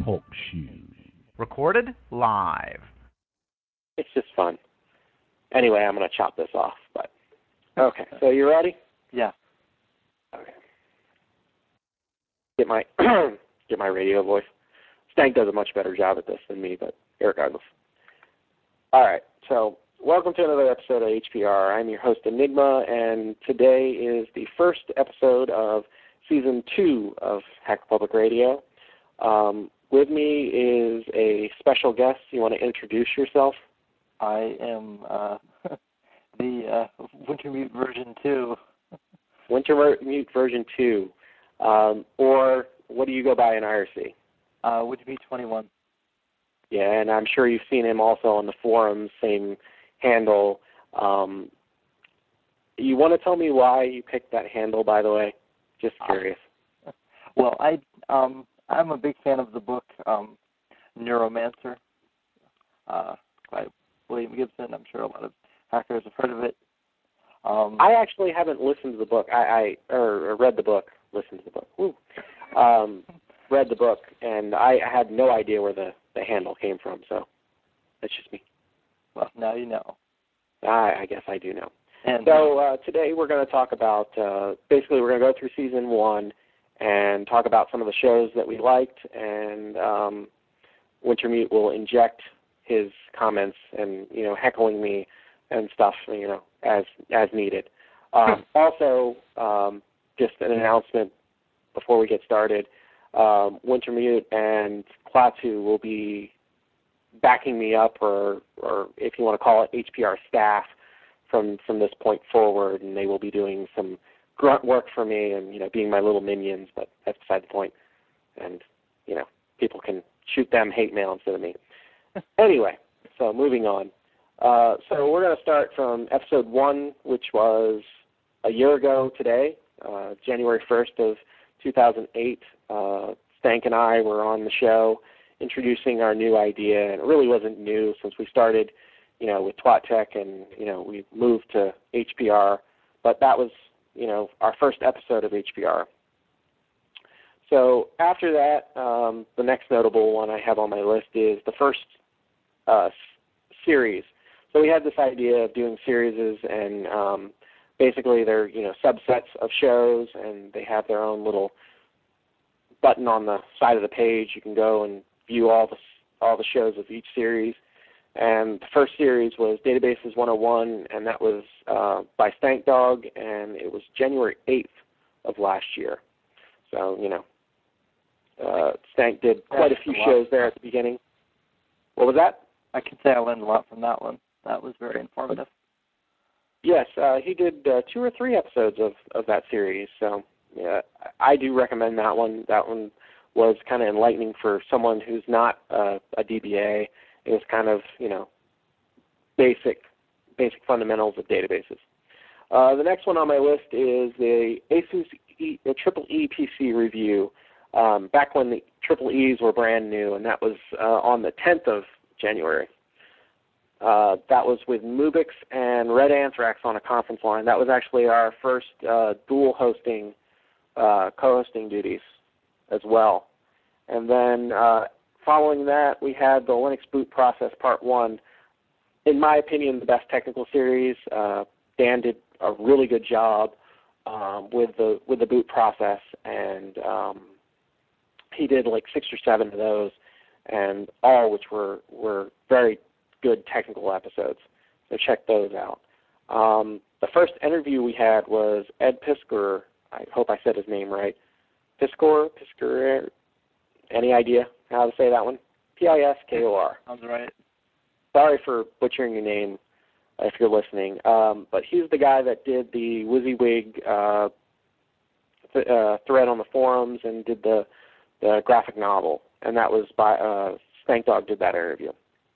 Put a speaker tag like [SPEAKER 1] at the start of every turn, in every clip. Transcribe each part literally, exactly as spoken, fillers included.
[SPEAKER 1] Talk Shoe.
[SPEAKER 2] Recorded live.
[SPEAKER 3] It's just fun. Anyway, I'm going to chop this off. But okay, so you ready?
[SPEAKER 4] Yeah.
[SPEAKER 3] Okay. Get my get my radio voice. Stank does a much better job at this than me, but regardless. All right, so welcome to another episode of H P R. I'm your host, Enigma, and today is the first episode of Season two of Hacker Public Radio. Um, with me is a special guest. You want to introduce yourself?
[SPEAKER 4] I am uh, the uh, Wintermute version two.
[SPEAKER 3] Wintermute version two. Um, or what do you go by in I R C?
[SPEAKER 4] Uh, Wintermute twenty-one.
[SPEAKER 3] Yeah, and I'm sure you've seen him also on the forums, same handle. Um, you want to tell me why you picked that handle, by the way? Just curious.
[SPEAKER 4] Uh, well, I, um, I'm a big fan of the book um, Neuromancer uh, by William Gibson. I'm sure a lot of hackers have heard of it. Um,
[SPEAKER 3] I actually haven't listened to the book. I, I or, or read the book. Listened to the book. Woo. Um, read the book, and I had no idea where the, the handle came from. So that's just me.
[SPEAKER 4] Well, now you know.
[SPEAKER 3] I, I guess I do know.
[SPEAKER 4] And
[SPEAKER 3] so uh, today we're going to talk about, uh, basically we're going to go through Season one and talk about some of the shows that we liked, and um, Wintermute will inject his comments and, you know, heckling me and stuff, you know, as as needed. Um, also, um, just an announcement before we get started, um, Wintermute and Klaatu will be backing me up, or, or if you want to call it H P R staff, from from this point forward, and they will be doing some grunt work for me and, you know, being my little minions, but that's beside the point. And, you know, people can shoot them hate mail instead of me. Anyway, so moving on. Uh, so we're going to start from episode one, which was a year ago today, uh, January first of two thousand eight. Uh, Stank and I were on the show introducing our new idea, and it really wasn't new since we started, you know, with Twat Tech, and, you know, we moved to H P R, but that was, you know, our first episode of H P R. So after that, um, the next notable one I have on my list is the first uh, s- series. So we had this idea of doing series, and um, basically they're, you know, subsets of shows, and they have their own little button on the side of the page. You can go and view all the all the shows of each series. And the first series was Databases one oh one, and that was uh, by Stank Dog, and it was January eighth of last year. So, you know, uh, Stank did quite a few shows there at the beginning. What was that?
[SPEAKER 4] I can say I learned a lot from that one. That was very informative.
[SPEAKER 3] Yes, uh, he did uh, two or three episodes of, of that series. So, yeah, I do recommend that one. That one was kind of enlightening for someone who's not uh, a D B A. It was kind of, you know, basic basic fundamentals of databases. Uh, the next one on my list is the ASUS e, the Triple E P C review, um, back when the Triple E's were brand new, and that was uh, on the tenth of January. Uh, that was with Mubix and Red Anthrax on a conference line. That was actually our first uh, dual hosting, uh, co-hosting duties as well. And then uh, following that, we had the Linux Boot Process Part one. In my opinion, the best technical series. Uh, Dan did a really good job um, with the with the boot process, and um, he did like six or seven of those, and all which were, were very good technical episodes. So check those out. Um, the first interview we had was Ed Piskor. I hope I said his name right. Piskor? Piskor? Any idea how to say that one? P I S K O R.
[SPEAKER 4] Sounds right.
[SPEAKER 3] Sorry for butchering your name if you're listening. Um, but he's the guy that did the WYSIWYG uh, th- uh, thread on the forums and did the, the graphic novel. And that was by, uh, Stank Dog did that interview.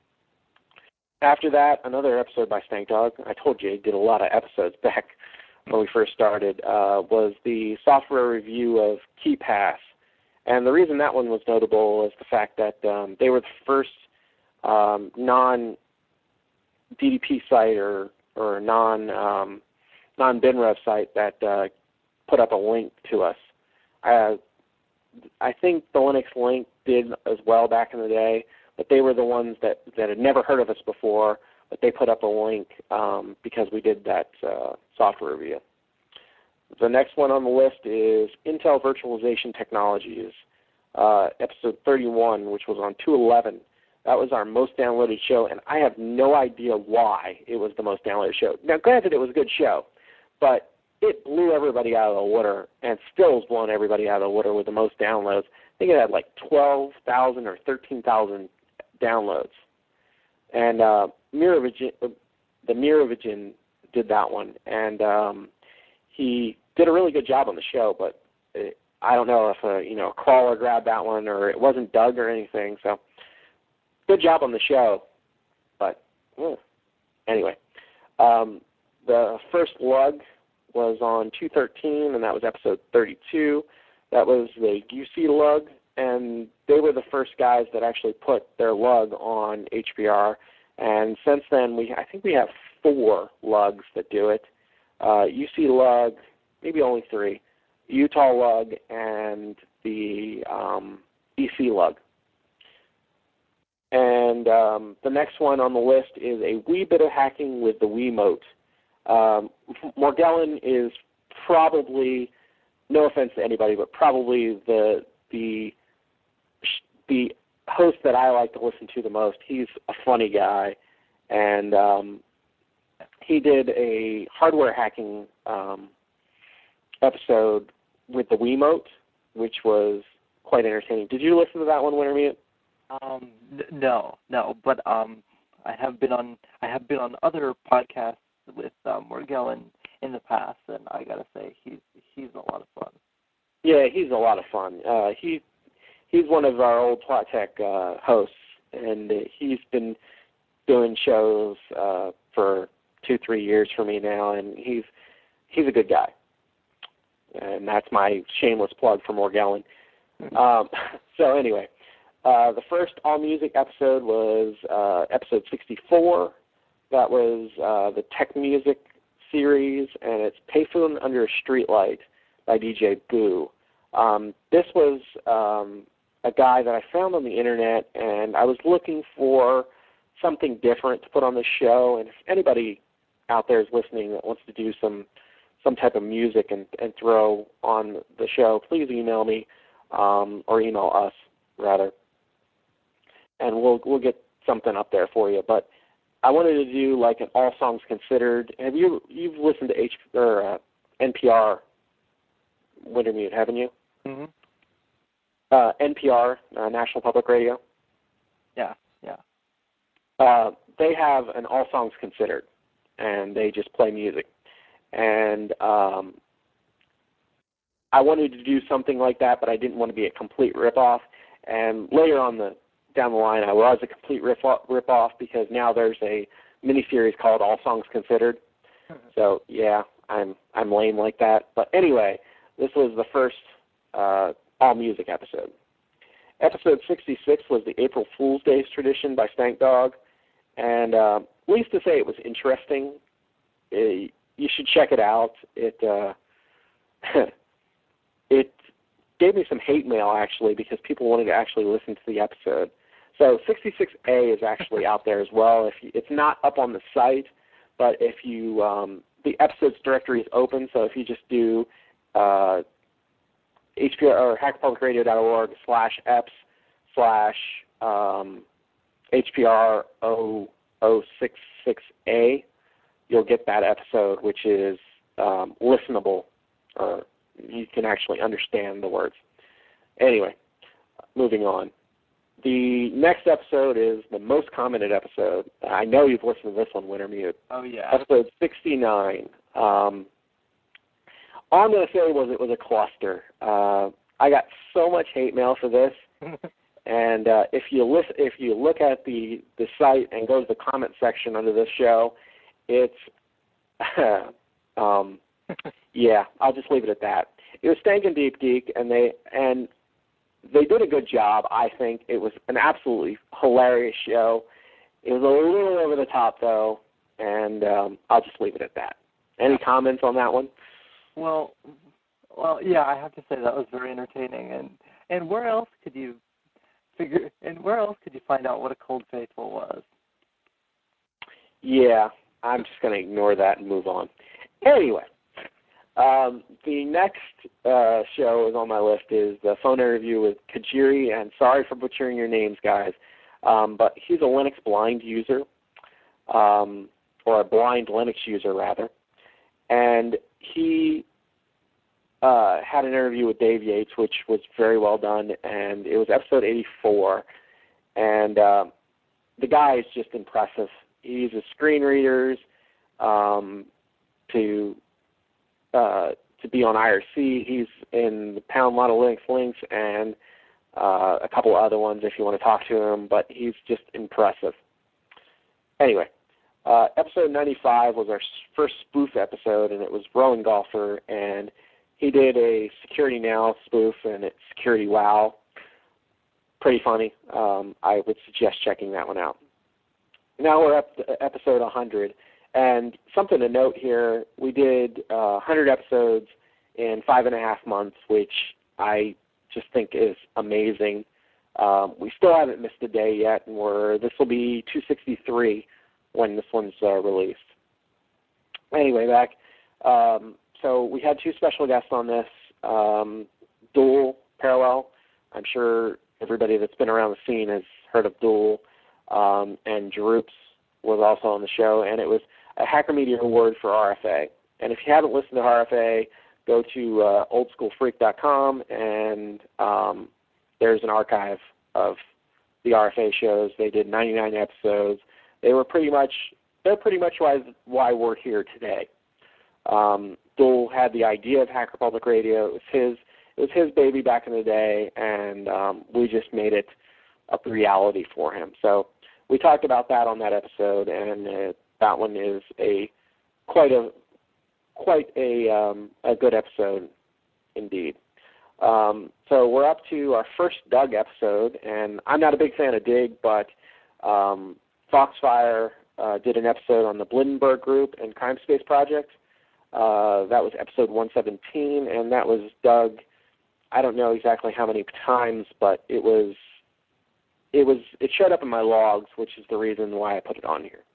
[SPEAKER 3] After that, another episode by Stank Dog. I told you he did a lot of episodes back when we first started, uh, was the software review of KeePass. And the reason that one was notable is the fact that um, they were the first um, non-D D P site or, or non, um, non-BinRev site that uh, put up a link to us. Uh, I think the Linux link did as well back in the day, but they were the ones that, that had never heard of us before, but they put up a link um, because we did that uh, software review. The next one on the list is Intel Virtualization Technologies, uh, episode thirty-one, which was on two eleven. That was our most downloaded show, and I have no idea why it was the most downloaded show. Now, granted, it was a good show, but it blew everybody out of the water, and still is blowing everybody out of the water with the most downloads. I think it had like twelve thousand or thirteen thousand downloads. And uh, Mirovision, the Mirovision did that one, and um, he did a really good job on the show, but it, I don't know if a, you know, a crawler grabbed that one or it wasn't Doug or anything, so good job on the show, but eh. Anyway. Um, the first lug was on two thirteen, and that was episode thirty-two. That was the U C lug, and they were the first guys that actually put their lug on H P R. And since then, we I think we have four lugs that do it. Uh, U C lug, maybe only three. Utah lug and the um, E C lug. And um, the next one on the list is a wee bit of hacking with the Wiimote. Um, Morgellon is probably, no offense to anybody, but probably the the the host that I like to listen to the most. He's a funny guy, and um, he did a hardware hacking um, episode with the Wiimote, which was quite entertaining. Did you listen to that one, Wintermute?
[SPEAKER 4] Um, n- no, no, but um, I have been on I have been on other podcasts with um, Morgellon in the past, and I gotta say he's he's a lot of fun.
[SPEAKER 3] Yeah, he's a lot of fun. Uh, he he's one of our old Plot Tech uh, hosts, and he's been doing shows uh, for two, three years for me now, and he's he's a good guy. And that's my shameless plug for Morgellon. Um, so anyway, uh, the first All Music episode was uh, episode sixty-four. That was uh, the Tech Music series, and it's Payphone Under a Streetlight by D J Boo. Um, this was um, a guy that I found on the internet, and I was looking for something different to put on the show. And if anybody out there is listening that wants to do some some type of music and, and throw on the show, please email me um, or email us rather, and we'll we'll get something up there for you. But I wanted to do like an All Songs Considered. Have you you've listened to H or uh, N P R Wintermute, haven't you?
[SPEAKER 4] Mm-hmm.
[SPEAKER 3] Uh, N P R, uh, National Public Radio.
[SPEAKER 4] Yeah, yeah.
[SPEAKER 3] Uh, they have an All Songs Considered, and they just play music. And um, I wanted to do something like that, but I didn't want to be a complete ripoff. And later on the down the line, I was a complete rip off because now there's a miniseries called All Songs Considered. So yeah, I'm I'm lame like that. But anyway, this was the first uh, all music episode. Episode sixty-six was the April Fool's Day tradition by Stank Dog, and uh, at least to say it was interesting. It, you should check it out. It uh, it gave me some hate mail actually because people wanted to actually listen to the episode. So sixty-six A is actually out there as well. If you, it's not up on the site, but if you um, the episodes directory is open. So if you just do uh, H P R or hacker public radio dot org slash eps slash H P R zero zero six six A, you'll get that episode, which is um, listenable, or you can actually understand the words. Anyway, moving on. The next episode is the most commented episode. I know you've listened to this one, Wintermute.
[SPEAKER 4] Oh, yeah.
[SPEAKER 3] Episode sixty-nine. Um, all I'm going to say was it was a cluster. Uh, I got so much hate mail for this. And uh, if you listen, if you look at the, the site and go to the comment section under this show, it's, um, yeah, I'll just leave it at that. It was Stankin' Deep Geek, and they and they did a good job, I think. It was an absolutely hilarious show. It was a little over the top, though, and um, I'll just leave it at that. Any comments on that one?
[SPEAKER 4] Well, well, yeah, I have to say that was very entertaining. And and where else could you figure, and where else could you find out what a Cold Faithful was?
[SPEAKER 3] Yeah, I'm just going to ignore that and move on. Anyway, um, the next uh, show is on my list is the phone interview with Kajiri, and sorry for butchering your names, guys, um, but he's a Linux blind user, um, or a blind Linux user, rather, and he uh, had an interview with Dave Yates, which was very well done, and it was episode eighty-four, and uh, the guy is just impressive. He uses screen readers um, to uh, to be on I R C. He's in the Pound Model Linux Links and uh, a couple other ones if you want to talk to him, but he's just impressive. Anyway, uh, episode ninety-five was our first spoof episode, and it was Rowan Golfer, and he did a Security Now spoof, and it's Security Wow. Pretty funny. Um, I would suggest checking that one out. Now we're up to episode one hundred, and something to note here, we did uh, one hundred episodes in five and a half months, which I just think is amazing. Um, we still haven't missed a day yet, and we're this will be two sixty-three when this one's uh, released. Anyway, back. Um, so we had two special guests on this, um, Dual Parallel. I'm sure everybody that's been around the scene has heard of Dual. Um, and Jeroops was also on the show, and it was a Hacker Media Award for R F A. And if you haven't listened to R F A, go to uh, old school freak dot com, and um, there's an archive of the R F A shows. They did ninety-nine episodes. They were pretty much they're pretty much why why we're here today. Um, Dual had the idea of Hacker Public Radio. It was his it was his baby back in the day, and um, we just made it a reality for him. So we talked about that on that episode, and uh, that one is a quite a quite a um, a good episode indeed. Um, so we're up to our first Doug episode, and I'm not a big fan of Dig, but um, Foxfire uh, did an episode on the Blindenberg Group and Crime Space Project. Uh, that was episode one seventeen, and that was Doug. I don't know exactly how many times, but it was It was. It showed up in my logs, which is the reason why I put it on here.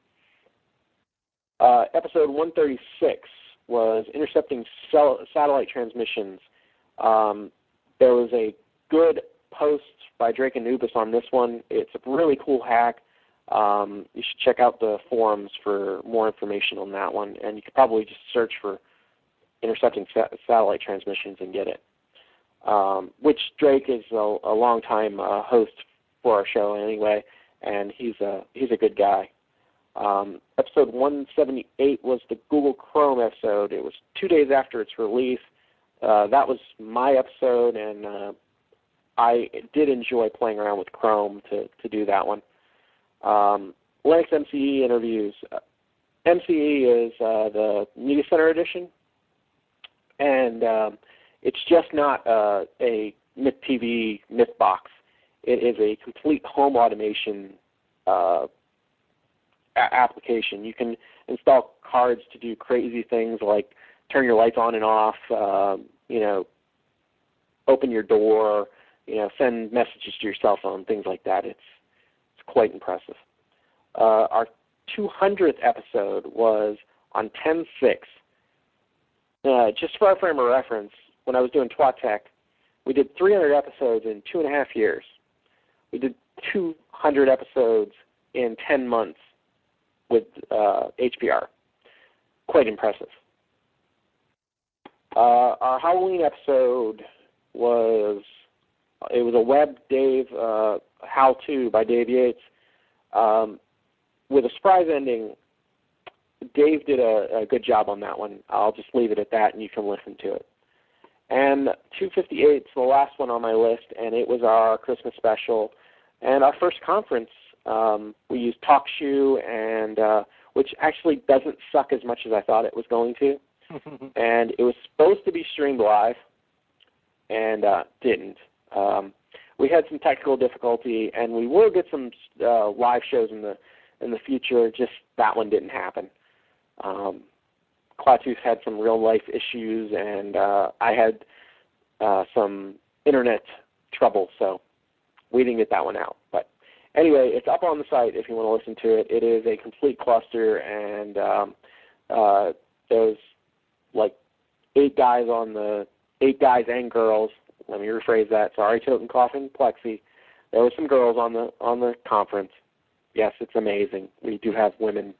[SPEAKER 3] Uh, episode one thirty-six was intercepting cell, satellite transmissions. Um, there was a good post by Drake Anubis on this one. It's a really cool hack. Um, you should check out the forums for more information on that one, and you could probably just search for intercepting sa- satellite transmissions and get it. Um, which Drake is a, a long-time uh, host for our show anyway, and he's a he's a good guy. Um, episode one seventy-eight was the Google Chrome episode. It was two days after its release. Uh, that was my episode, and uh, I did enjoy playing around with Chrome to, to do that one. Um, Linux M C E interviews. Uh, M C E is uh, the Media Center edition, and um, it's just not uh, a Myth T V Myth box. It is a complete home automation uh, a- application. You can install cards to do crazy things like turn your lights on and off, uh, you know, open your door, you know, send messages to your cell phone, things like that. It's it's quite impressive. Uh, our two hundredth episode was on ten six. Uh, just for our frame of reference, when I was doing Twat Tech, we did three hundred episodes in two and a half years. We did two hundred episodes in ten months with uh, H P R. Quite impressive. Uh, our Halloween episode was, it was a Web Dave uh, how-to by Dave Yates. Um, with a surprise ending, Dave did a, a good job on that one. I'll just leave it at that, and you can listen to it. And two fifty-eight is the last one on my list, and it was our Christmas special. And our first conference, um, we used TalkShoe, and uh, which actually doesn't suck as much as I thought it was going to. And it was supposed to be streamed live, and uh, didn't. Um, we had some technical difficulty, and we will get some uh, live shows in the in the future. Just that one didn't happen. Um, Klatus had some real life issues, and uh, I had uh, some internet trouble, so we didn't get that one out. But anyway, it's up on the site if you want to listen to it. It is a complete cluster, and um, uh, there's like eight guys on the eight guys and girls. Let me rephrase that. Sorry, Toten Coffin Plexi. There were some girls on the on the conference. Yes, it's amazing. We do have women.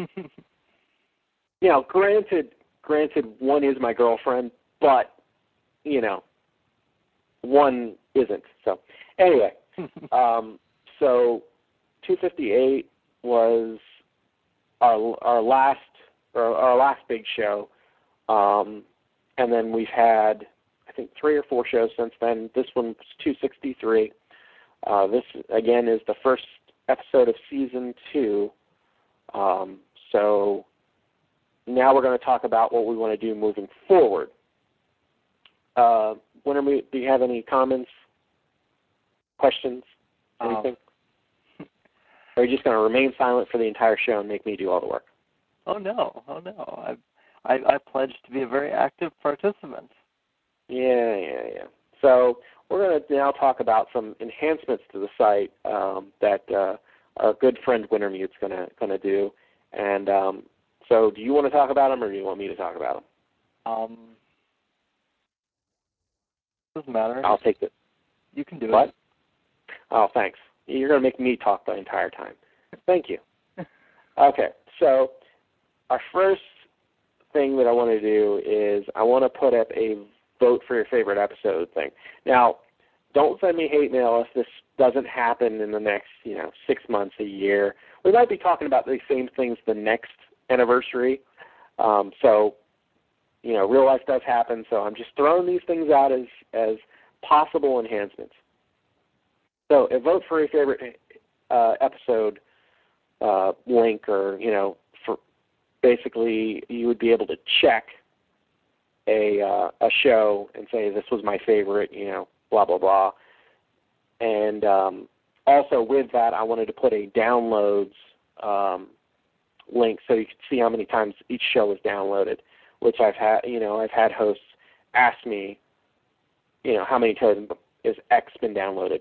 [SPEAKER 3] You know, granted, granted, one is my girlfriend, but you know, one isn't. So anyway, um, so two fifty-eight was our our last our, our last big show, um, and then we've had I think three or four shows since then. This one's two sixty-three. Uh, this again is the first episode of season two. Um, so now we're going to talk about what we want to do moving forward. Uh, Wintermute, do you have any comments, questions, anything? Um, or are you just going to remain silent for the entire show and make me do all the work?
[SPEAKER 4] Oh no, oh no. I I, I pledge to be a very active participant.
[SPEAKER 3] Yeah, yeah, yeah. So we're going to now talk about some enhancements to the site um, that uh, our good friend Wintermute's going to going to do. And um, so, do you want to talk about them, or do you want me to talk about them?
[SPEAKER 4] Um, doesn't matter.
[SPEAKER 3] I'll take it.
[SPEAKER 4] You can do
[SPEAKER 3] what?
[SPEAKER 4] it.
[SPEAKER 3] Oh, thanks. You're going to make me talk the entire time. Thank you. Okay, so our first thing that I want to do is I want to put up a vote for your favorite episode thing. Now, don't send me hate mail if this doesn't happen in the next, you know, six months, a year. We might be talking about these same things the next anniversary. Um, so, you know, real life does happen. So I'm just throwing these things out as as possible enhancements. So, a vote for your favorite uh, episode uh, link, or you know, for basically you would be able to check a uh, a show and say this was my favorite, you know, blah blah blah. And um, also with that, I wanted to put a downloads um, link so you could see how many times each show was downloaded. Which I've had, you know, I've had hosts ask me, you know, how many times is X been downloaded.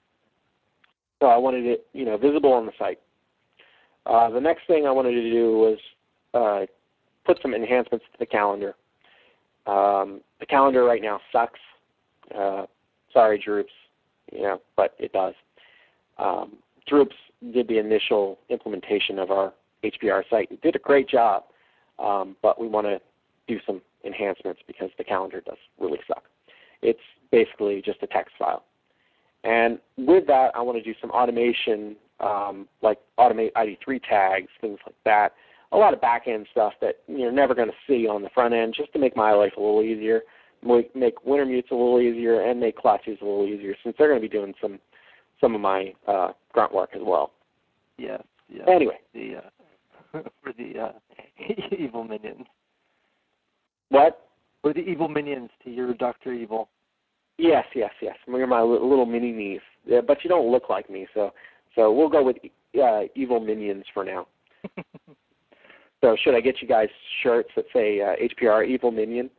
[SPEAKER 3] So I wanted it, you know, visible on the site. Uh, the next thing I wanted to do was uh, put some enhancements to the calendar. Um, the calendar right now sucks. Uh, sorry, Droops, you know, but it does. Um, Droops did the initial implementation of our H P R site. It did a great job, um, but we want to do some enhancements because the calendar does really suck. It's basically just a text file. And with that, I want to do some automation, um, like automate I D three tags, things like that. A lot of back-end stuff that you're never going to see on the front end, just to make my life a little easier, make Wintermute's a little easier, and make Clutches a little easier, since they're going to be doing some some of my uh, grunt work as well.
[SPEAKER 4] Yes, yes.
[SPEAKER 3] Anyway.
[SPEAKER 4] The, uh, for the uh, evil minions.
[SPEAKER 3] What?
[SPEAKER 4] For the evil minions to your Doctor Evil.
[SPEAKER 3] Yes, yes, yes. You're my little mini niece, yeah, but you don't look like me, so so we'll go with uh, evil minions for now. So should I get you guys shirts that say uh, H P R Evil Minion?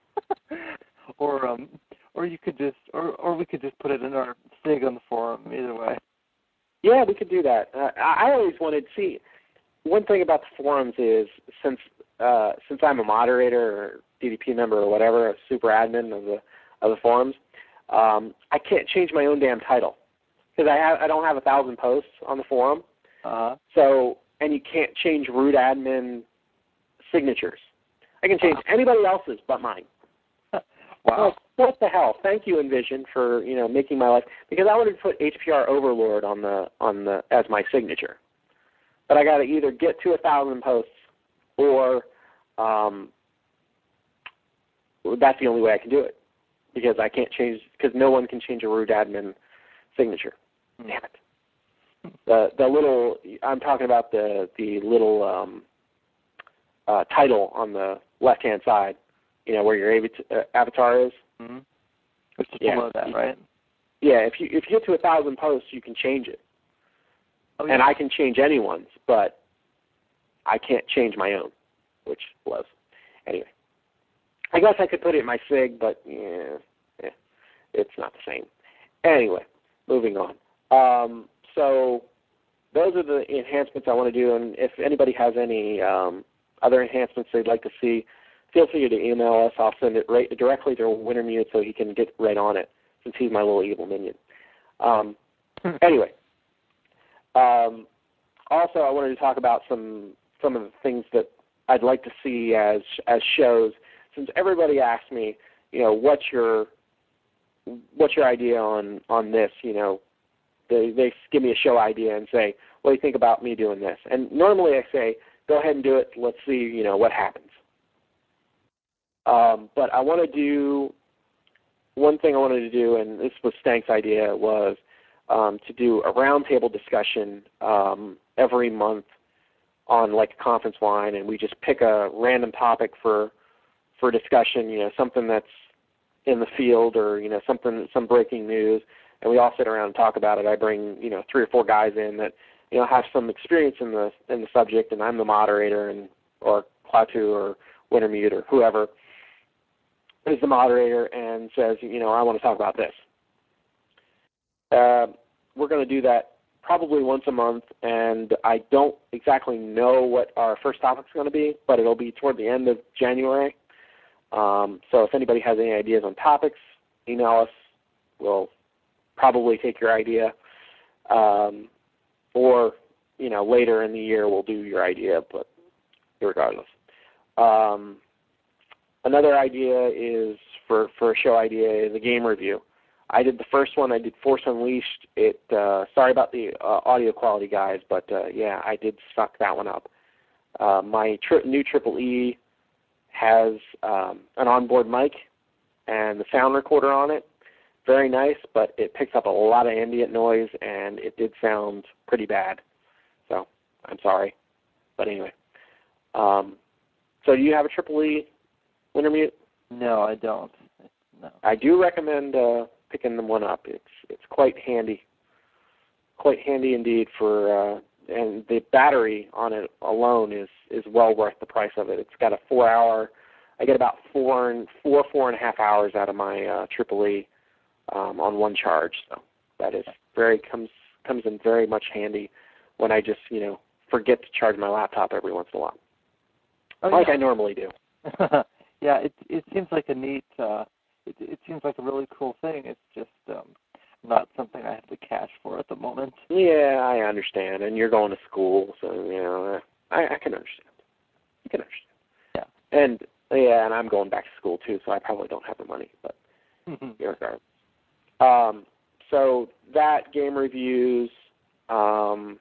[SPEAKER 4] or um, or you could just, or or we could just put it in our sig on the forum. Either way.
[SPEAKER 3] Yeah, we could do that. Uh, I always wanted to see. One thing about the forums is since uh, since I'm a moderator or D D P member or whatever, a super admin of the of the forums, um, I can't change my own damn title because I have I don't have a thousand posts on the forum.
[SPEAKER 4] Uh-huh.
[SPEAKER 3] So and you can't change root admin signatures. I can change uh-huh. anybody else's but mine.
[SPEAKER 4] Wow.
[SPEAKER 3] Oh, what the hell? Thank you, Envision, for you know making my life, because I wanted to put H P R Overlord on the on the as my signature, but I got to either get to a thousand posts or um, that's the only way I can do it, because I can't change because no one can change a root admin signature. Mm. Damn it. The the little I'm talking about the the little um, uh, title on the left hand side. You know, where your avatar is.
[SPEAKER 4] Mm-hmm. It's just
[SPEAKER 3] yeah.
[SPEAKER 4] below that, right?
[SPEAKER 3] Yeah, if you if you get to a thousand posts, you can change it.
[SPEAKER 4] Oh, yeah.
[SPEAKER 3] And I can change anyone's, but I can't change my own, which blows. Anyway, I guess I could put it in my sig, but yeah, yeah, it's not the same. Anyway, moving on. Um, so those are the enhancements I want to do, and if anybody has any um, other enhancements they'd like to see, feel free to email us. I'll send it right directly to Wintermute so he can get right on it, since he's my little evil minion. Um, anyway, um, also I wanted to talk about some some of the things that I'd like to see as as shows. Since everybody asked me, you know, what's your what's your idea on on this, you know. They, they give me a show idea and say, what do you think about me doing this? And normally I say, go ahead and do it. Let's see, you know, what happens. Um, but I want to do, one thing I wanted to do, and this was Stank's idea, was um, to do a roundtable discussion um, every month on like a conference line, and we just pick a random topic for for discussion, you know, something that's in the field or, you know, something, some breaking news. And we all sit around and talk about it. I bring, you know, three or four guys in that, you know, have some experience in the in the subject, and I'm the moderator, and or Klaatu or Wintermute or whoever is the moderator and says, you know, I want to talk about this. Uh, we're going to do that probably once a month, and I don't exactly know what our first topic is going to be, but it'll be toward the end of January. Um, so if anybody has any ideas on topics, email us. We'll probably take your idea, um, or, you know, later in the year we'll do your idea, but regardless. Um, another idea is, for, for a show idea, is a game review. I did the first one. I did Force Unleashed. It, uh, sorry about the uh, audio quality, guys, but, uh, yeah, I did suck that one up. Uh, my tri- new Triple E has um, an onboard mic and the sound recorder on it. Very nice, but it picks up a lot of ambient noise, and it did sound pretty bad. So I'm sorry. But anyway. Um, so do you have a Triple E, Wintermute?
[SPEAKER 4] No, I don't. No.
[SPEAKER 3] I do recommend uh, picking them one up. It's it's quite handy. Quite handy indeed for, uh, and the battery on it alone is, is well worth the price of it. It's got a four hour, I get about four and four, four and a half hours out of my uh, Triple E. Um, on one charge, so that is very comes comes in very much handy when I just, you know, forget to charge my laptop every once in a while,
[SPEAKER 4] oh,
[SPEAKER 3] like
[SPEAKER 4] yeah.
[SPEAKER 3] I normally do.
[SPEAKER 4] Yeah, it it seems like a neat, uh, it it seems like a really cool thing. It's just um, not something I have the cash for at the moment.
[SPEAKER 3] Yeah, I understand, and you're going to school, so you know, I, I can understand. You can understand.
[SPEAKER 4] Yeah.
[SPEAKER 3] And yeah, and I'm going back to school too, so I probably don't have the money, but regardless. Um, so that, game reviews, um,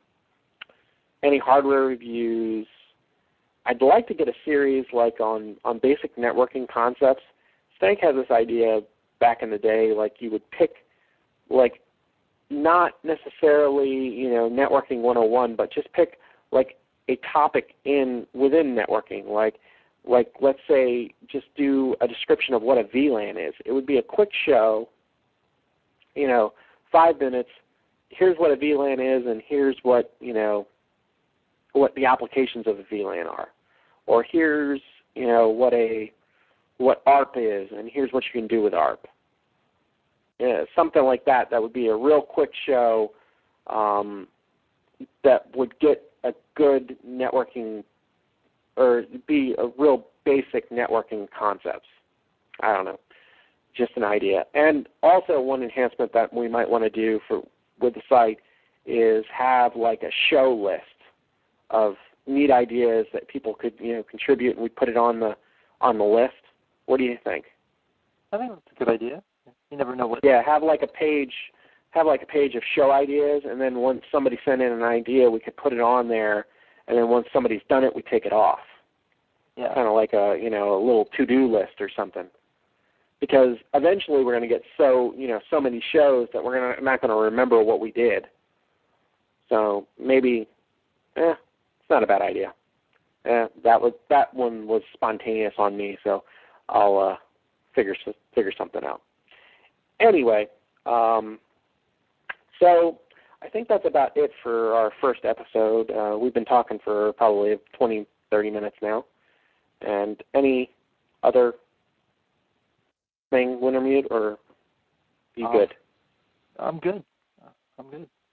[SPEAKER 3] any hardware reviews. I'd like to get a series like on, on basic networking concepts. Stank has this idea back in the day, like you would pick, like, not necessarily, you know, networking one oh one, but just pick like a topic in within networking, like like let's say just do a description of what a V LAN is. It would be a quick show, you know, five minutes. Here's what a V LAN is, and here's what, you know, what the applications of a V LAN are. Or here's, you know, what a what A R P is, and here's what you can do with A R P. Yeah, something like that. That would be a real quick show um, that would get a good networking, or be a real basic networking concepts. I don't know, just an idea. And also one enhancement that we might want to do for with the site is have like a show list of neat ideas that people could, you know, contribute, and we put it on the on the list. What do you think?
[SPEAKER 4] I think that's a good idea. You never know what.
[SPEAKER 3] Yeah, have like a page, have like a page of show ideas, and then once somebody sent in an idea, we could put it on there, and then once somebody's done it, we take it off.
[SPEAKER 4] Yeah.
[SPEAKER 3] Kind of like a, you know, a little to-do list or something. Because eventually we're going to get so, you know, so many shows that we're gonna, not going to remember what we did. So maybe, eh, it's not a bad idea. Eh, that was that one was spontaneous on me, so I'll uh, figure figure something out. Anyway, um, so I think that's about it for our first episode. Uh, we've been talking for probably twenty, thirty minutes now. And any other thing, Wintermute, or you
[SPEAKER 4] uh,
[SPEAKER 3] good?
[SPEAKER 4] I'm good. I'm good.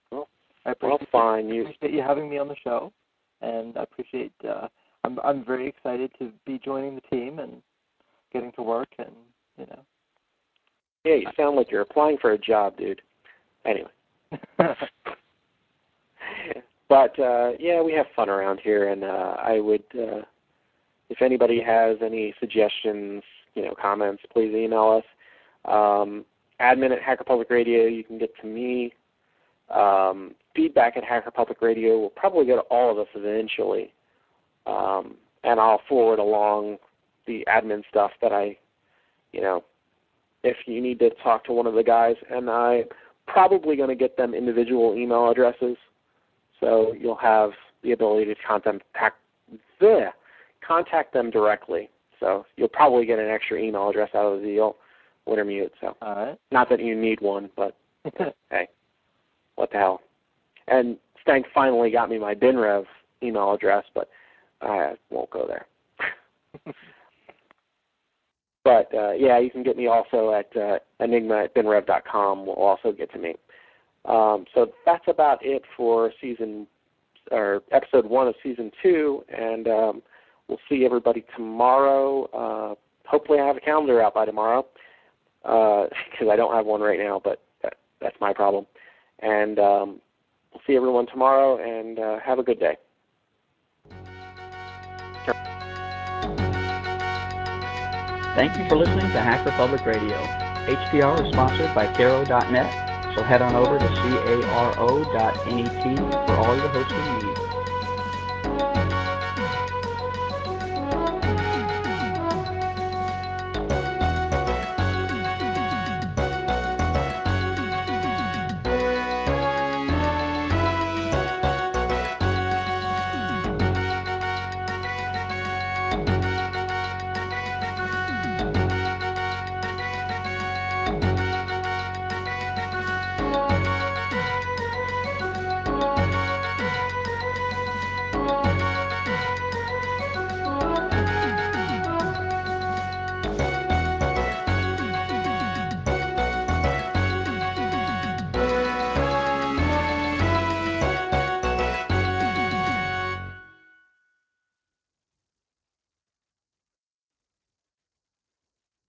[SPEAKER 4] I appreciate,
[SPEAKER 3] well, fine. You
[SPEAKER 4] appreciate you having me on the show, and I appreciate. Uh, I'm I'm very excited to be joining the team and getting to work, and you know.
[SPEAKER 3] Yeah, you sound like you're applying for a job, dude. Anyway. But uh, yeah, we have fun around here, and uh, I would, uh, if anybody has any suggestions, you know, comments, please email us. Um, admin at Hacker Public Radio, you can get to me. Um, feedback at Hacker Public Radio will probably go to all of us eventually, um, and I'll forward along the admin stuff that I, you know, if you need to talk to one of the guys, and I'm probably going to get them individual email addresses, so you'll have the ability to contact, bleh, contact them directly. So you'll probably get an extra email address out of the deal, Wintermute. So
[SPEAKER 4] all right.
[SPEAKER 3] Not that you need one, but hey, what the hell. And Stank finally got me my BinRev email address, but I won't go there. But, uh, yeah, you can get me also at uh, enigma at binrev dot com will also get to me. Um, so that's about it for season or episode one of season two, and um, we'll see everybody tomorrow. Uh, hopefully I have a calendar out by tomorrow because uh, I don't have one right now, but that, that's my problem. And um, we'll see everyone tomorrow, and uh, have a good day.
[SPEAKER 2] Thank you for listening to Hacker Public Radio. H P R is sponsored by Caro dot net, so head on over to caro dot net for all your hosting needs.